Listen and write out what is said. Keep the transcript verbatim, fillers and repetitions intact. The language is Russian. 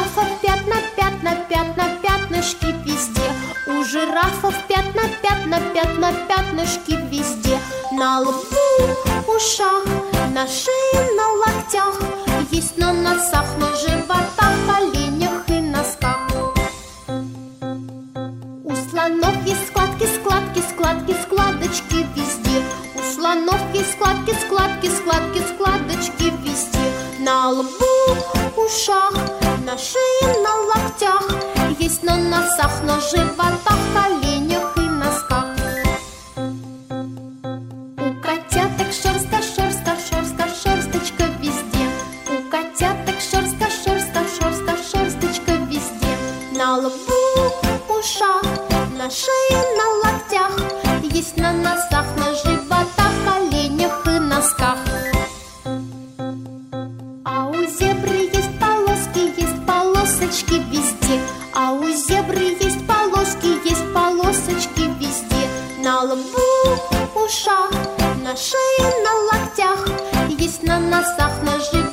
жирафов пятна, пятна, пятна, пятнышки везде. У жирафов пятна, пятна, пятна, пятнышки везде. На лбу, ушах, на шее, на локтях. Есть на носах, на животах, коленях и носках. У слонов есть складки, складки, складки, складочки везде. У слонов есть складки, складки, складки, складочки везде. На лбу, ушах, на шее, на локтях. Есть на носах, на животах, коленях и носках. У котяток шерстка, шерстка, шерстка, шерсточка везде. У котяток шерстка, шерстка, шерстка, шерсточка везде. На лбу, ушах, на шее, на локтях. Есть на носах, на животах, коленях и носках. А у зебры есть полоски, есть полосочки везде. А у зебры есть полоски, есть полосочки везде. На лбу, ушах, на шее, на локтях. Есть на носах, на животах,